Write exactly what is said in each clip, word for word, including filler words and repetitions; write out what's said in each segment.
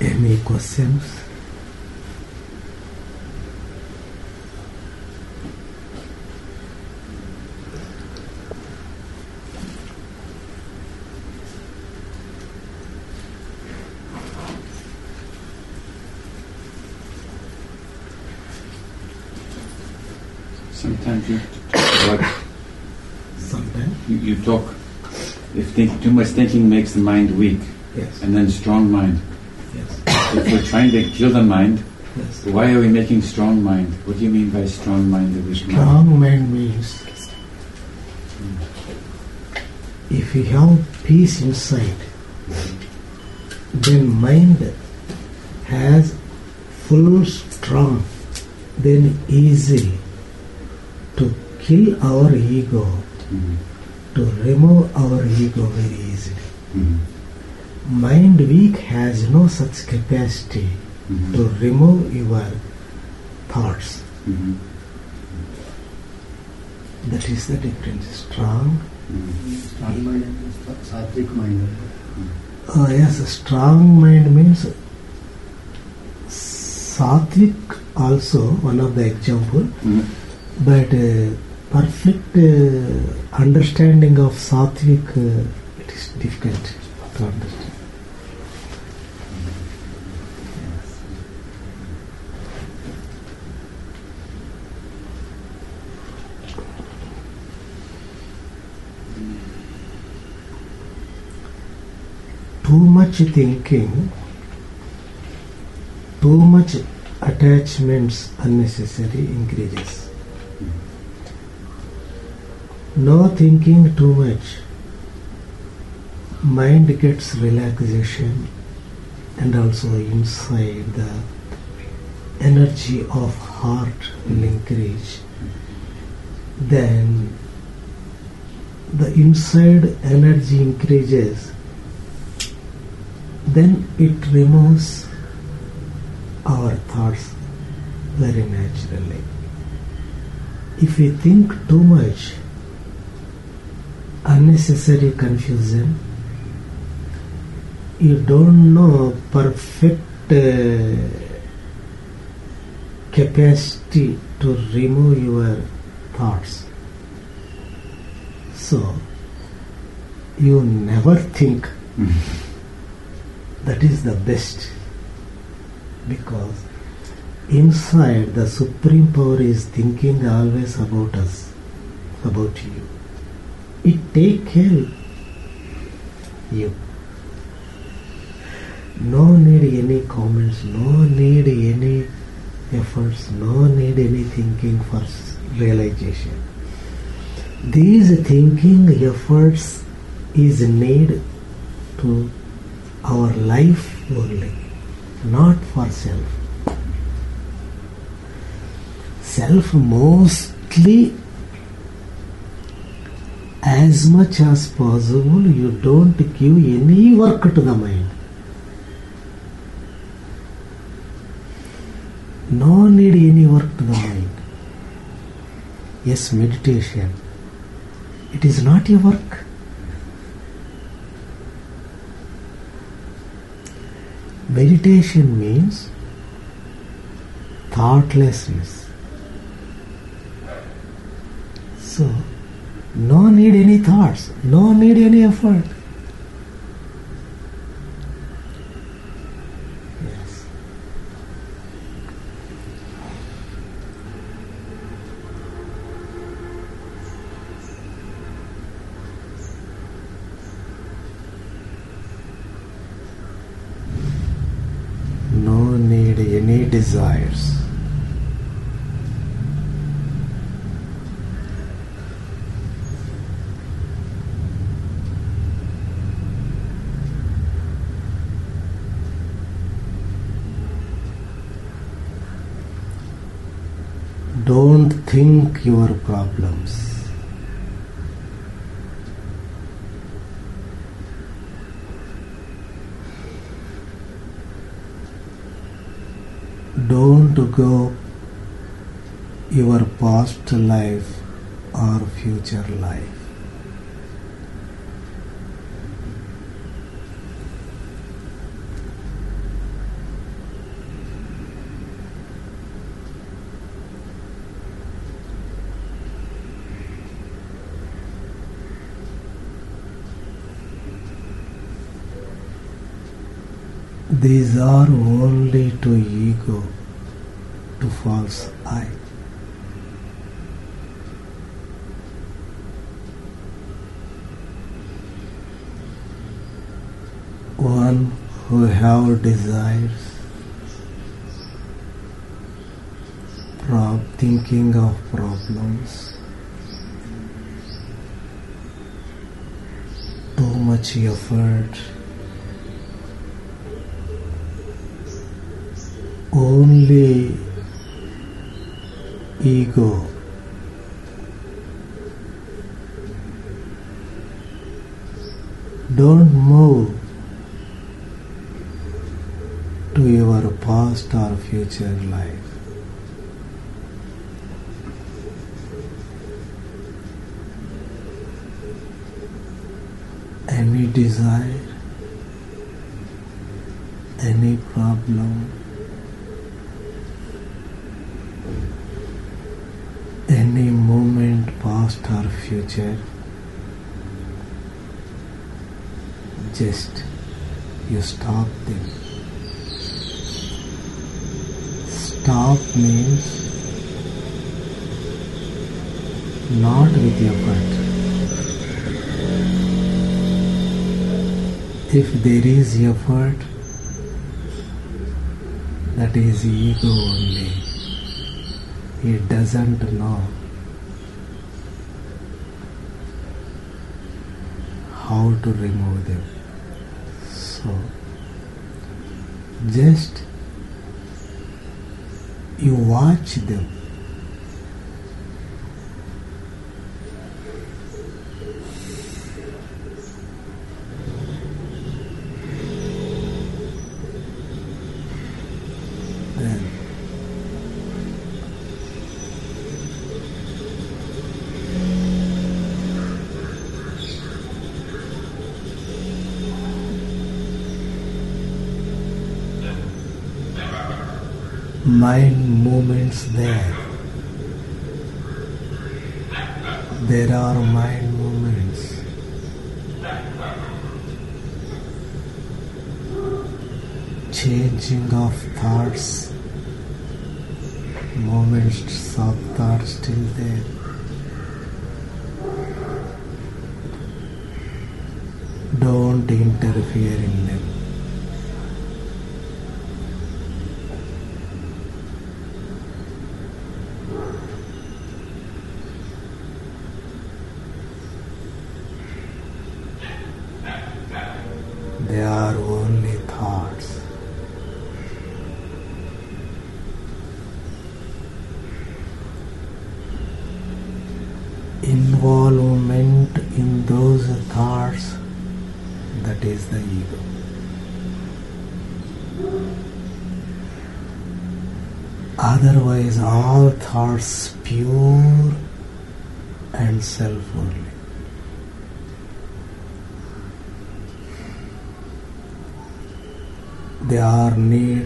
Any questions? Sometimes you talk about, Sometimes? you, you talk, if think, too much thinking makes the mind weak, Yes. and then strong mind. Yes. If we're trying to kill the mind, Yes. why are we making strong mind? What do you mean by strong mind? That we Strong mind means if you have peace inside, then mind has full strong, then easy to kill our ego, Mm-hmm. to remove our ego very easily. Mm-hmm. Mind weak has no such capacity Mm-hmm. to remove your thoughts. Mm-hmm. That is the difference. Strong. Mm-hmm. Strong mind and sattvic mind. Uh, yes, strong mind means sattvic also one of the example, Mm-hmm. but uh, perfect uh, understanding of sattvic uh, it is difficult to understand. Too much thinking, too much attachments unnecessary increases. No thinking too much, mind gets relaxation, and also inside the energy of heart will increase. Then the inside energy increases, then it removes our thoughts very naturally. If we think too much, unnecessary confusion, you don't know perfect uh, capacity to remove your thoughts. So, you never think. That is the best, because inside the Supreme Power is thinking always about us, about you. It take care you. No need any comments, no need any efforts, no need any thinking for realization. These thinking efforts is need to our life only, not for self. Self mostly, as much as possible, you don't give any work to the mind. No need any work to the mind. Yes, meditation. It is not a work. Meditation means thoughtlessness. So, no need any thoughts, no need any effort. Yes. No need any desires. Don't think your problems. Don't go your past life or future life. These are only to ego, to false I. One who have desires, prob- thinking of problems, too much effort, only ego. Don't move to your past or future life. Any desire, any problem, any moment, past or future, just you stop them. Stop means not with effort. If there is effort, that is ego only. It doesn't know how to remove them. So, just you watch them. Then mind movements there. There are mind movements. Changing of thoughts, moments of thought still there. Don't interfere in them. They are only thoughts. Involvement in those thoughts, that is the ego. Otherwise, all thoughts pure and self only. They are need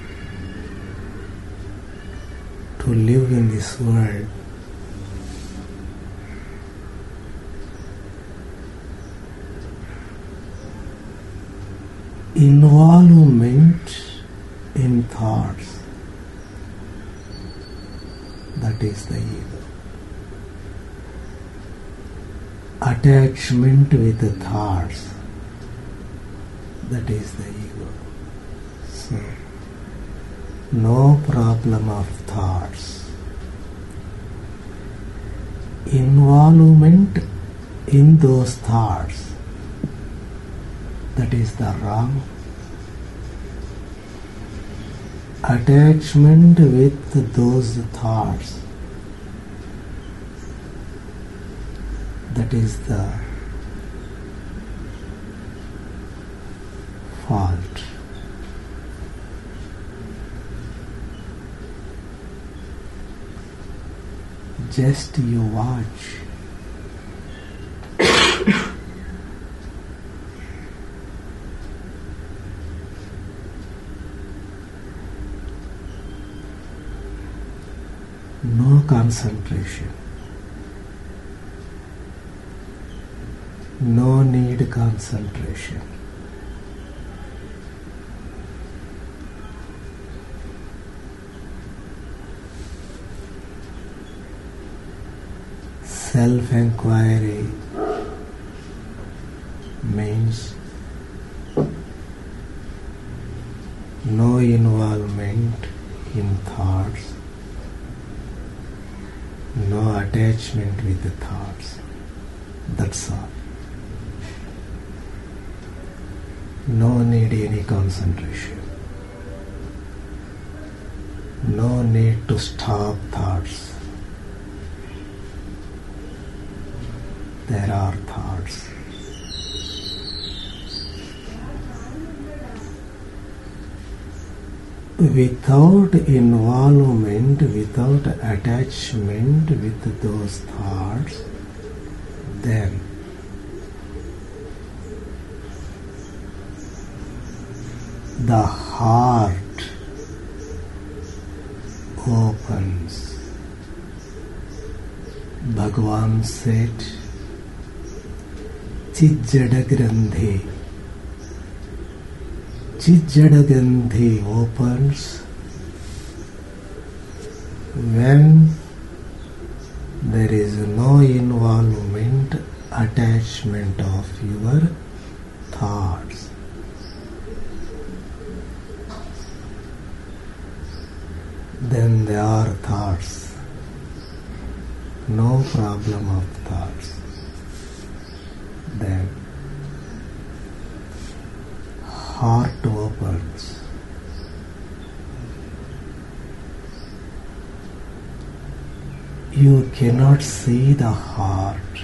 to live in this world. Involvement in thoughts, that is the ego. Attachment with the thoughts, that is the ego. So, no problem of thoughts. Involvement in those thoughts, that is the wrong. Attachment with those thoughts, that is the fault. Just you watch. No concentration. No need concentration. self-enquiry means no involvement in thoughts, no attachment with the thoughts. That's all. No need any concentration. No need to stop thoughts. There are thoughts. Without involvement, without attachment with those thoughts, then the heart opens. Bhagavan said, Chijjadagrandhi. Chijjadagrandhi opens when there is no involvement, attachment of your thoughts. Then there are thoughts. No problem of thoughts. Then heart opens. You cannot see the heart.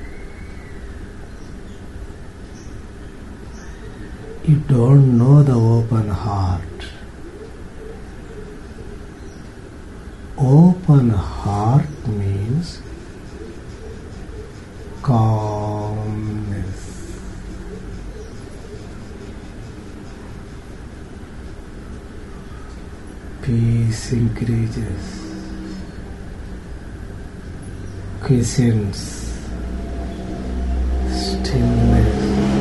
You don't know the open heart. Open heart means calmness. Peace increases. Quiescence. Stillness.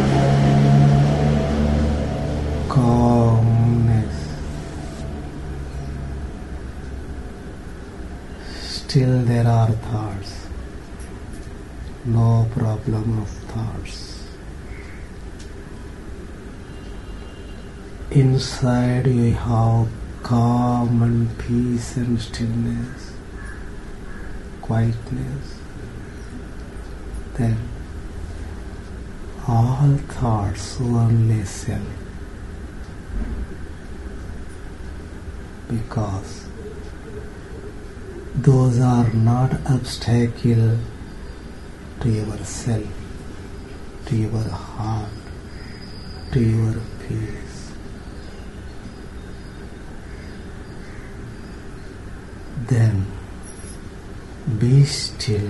Calmness. Still there are thoughts. No problem of thoughts. Inside you have calm and peace and stillness, quietness. Then all thoughts only self. Because those are not obstacle to yourself, to your heart, to your peace. Then be still.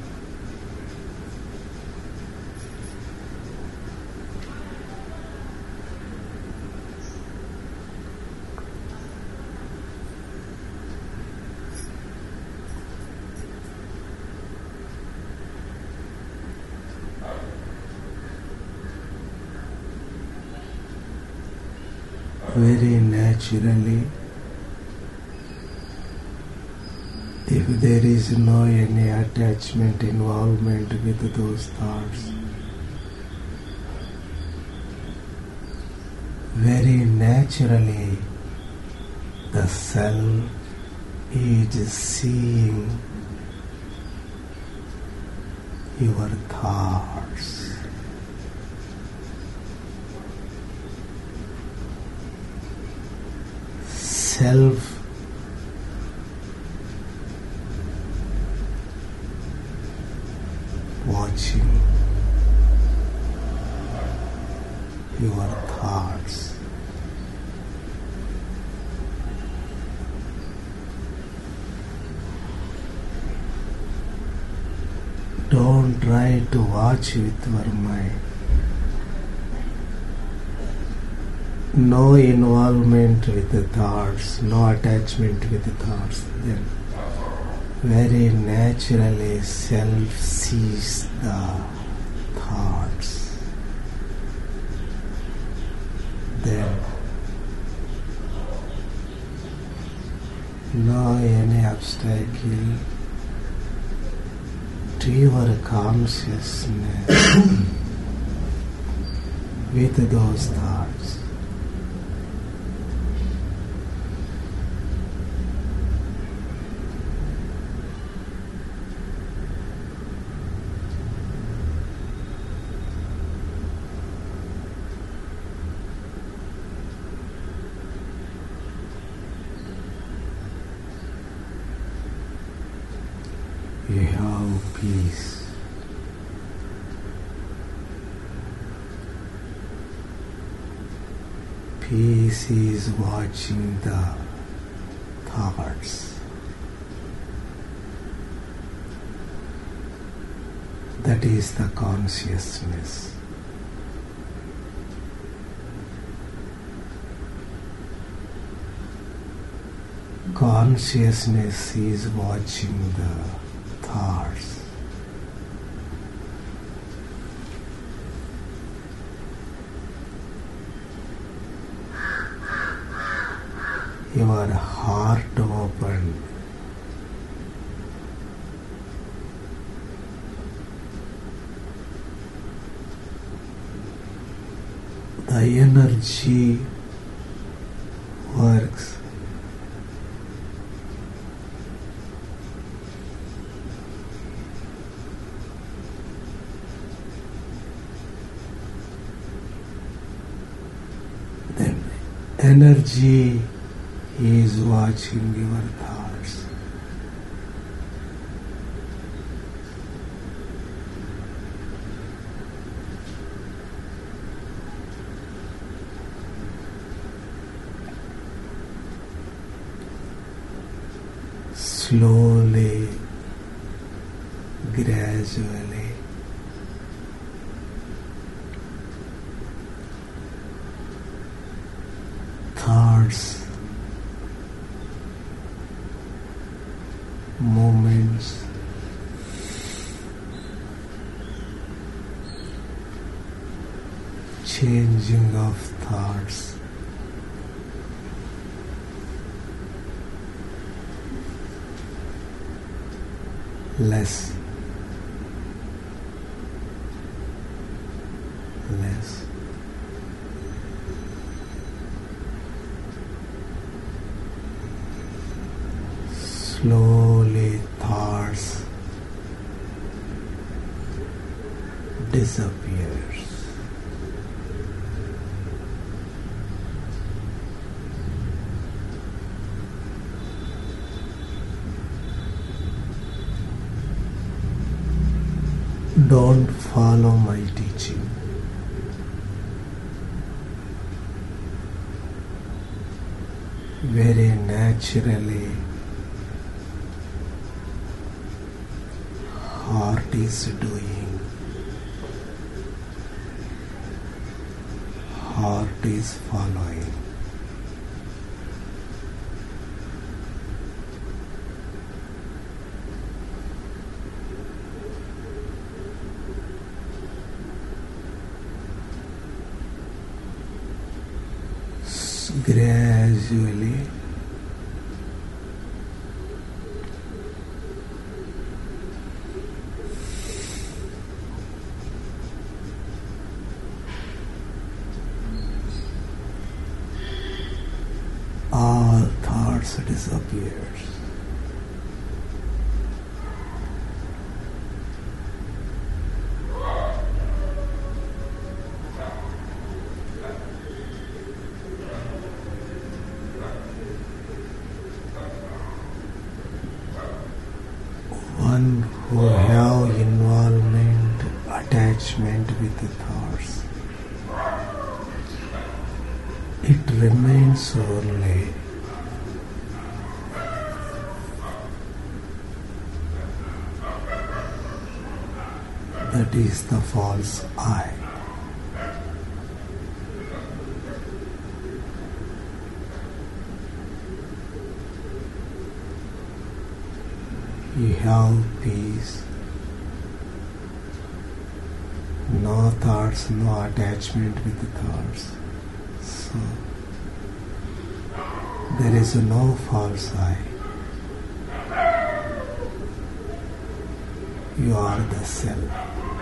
Very naturally, if there is no any attachment, involvement with those thoughts, very naturally the self is seeing your thoughts. Self watching your thoughts. Don't try to watch with your mind. No involvement with the thoughts, no attachment with the thoughts. Then very naturally self sees the thoughts. Then no any obstacle to your consciousness with those thoughts. You have peace. Peace is watching the thoughts. That is the consciousness. Consciousness is watching the thoughts. Your heart open. The energy works. Energy is watching your thoughts. Slowly, gradually, thoughts, moments, changing of thoughts, less, less. Slowly thoughts disappears. Don't follow my teaching. Very naturally, heart is doing, heart is following. Gradually, all thoughts disappears. One who have involvement, attachment with the thoughts, it remains only that is the false I. You have peace, no thoughts, no attachment with the thoughts. So, there is no false I. You are the self.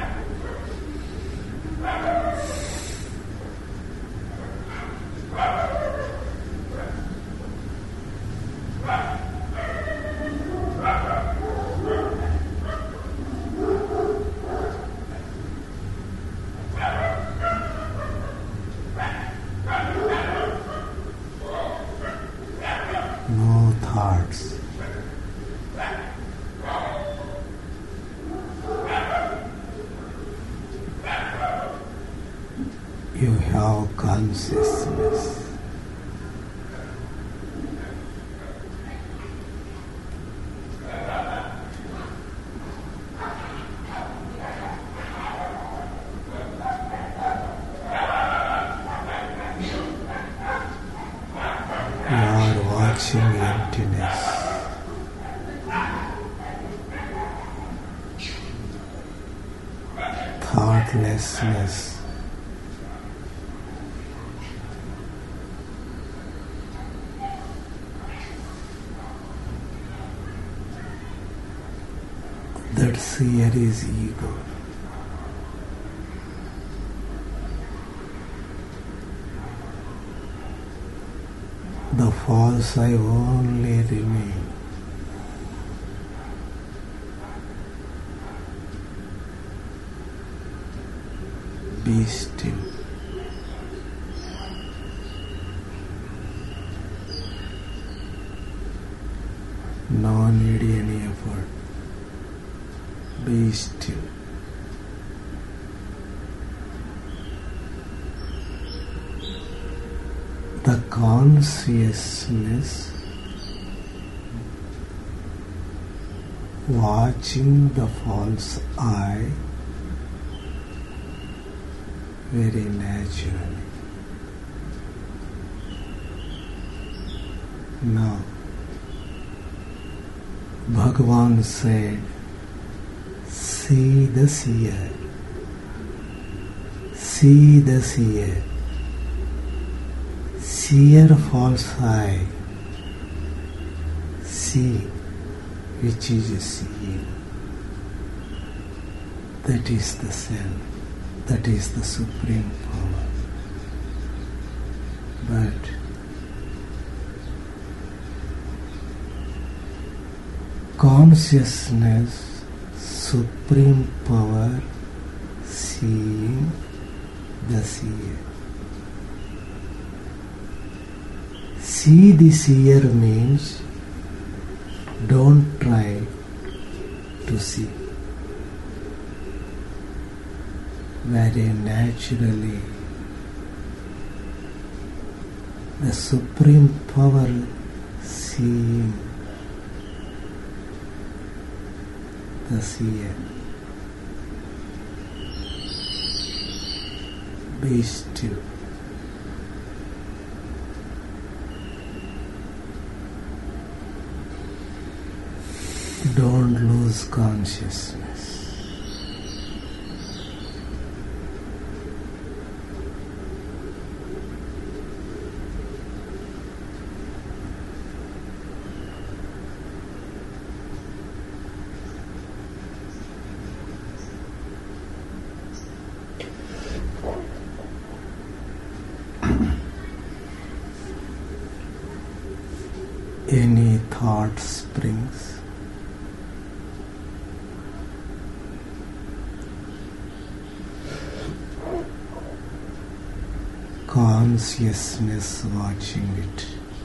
No thoughts. You have consciousness. You are watching emptiness. Thoughtlessness. That here is ego. The false I only remain. Be still. No need any effort. Be still. The consciousness watching the false I very naturally. Now, Bhagavan said, see the seer, see the seer, seer false eye, see which is seeing. That is the self, that is the supreme power. But consciousness, supreme power, seeing the seer. See the seer means don't try to see. Very naturally, the supreme power seeing the seer. Be still. Don't lose consciousness. Any thought springs, consciousness watching it.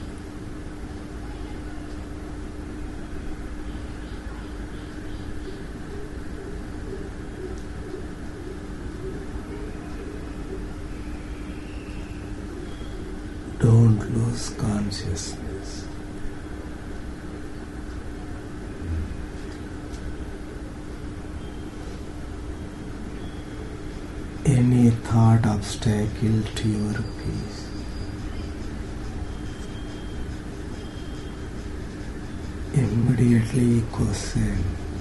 Don't lose consciousness. Any thought obstacle to your peace, immediately question,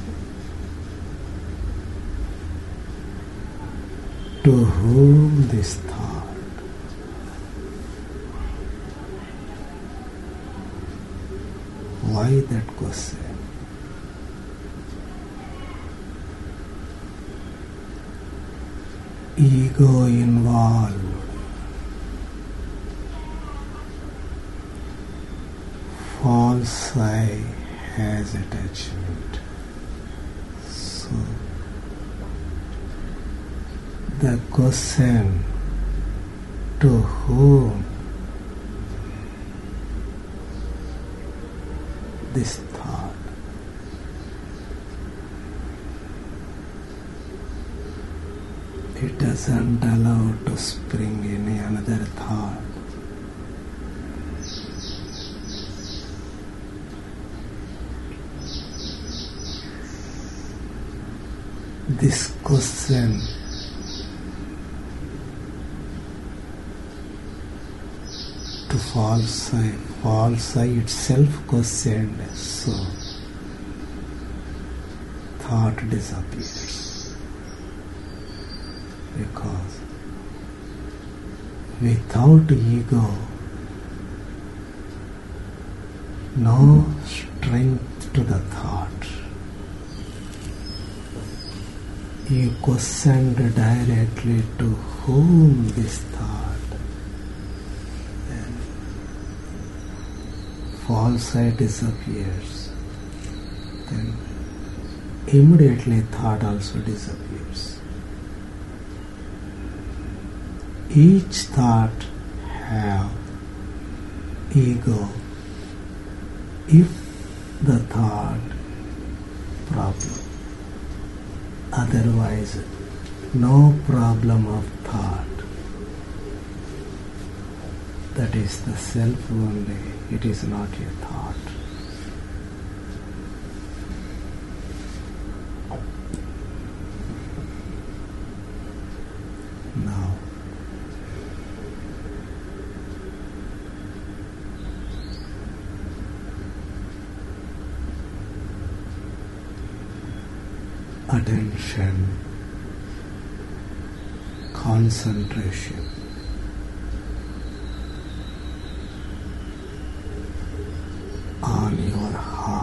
to whom this thought? Why that question? ego involved. False I has attachment. So the question, to whom this thought? It doesn't allow to spring any another thought. This question to false I, false I itself questioned, so thought disappears. Because without ego, no strength to the thought. You questioned directly to whom this thought, then false I disappears, then immediately thought also disappears. Each thought have ego if the thought problem. Otherwise, no problem of thought. That is the self only, it is not a thought. Now, attention, concentration on your heart.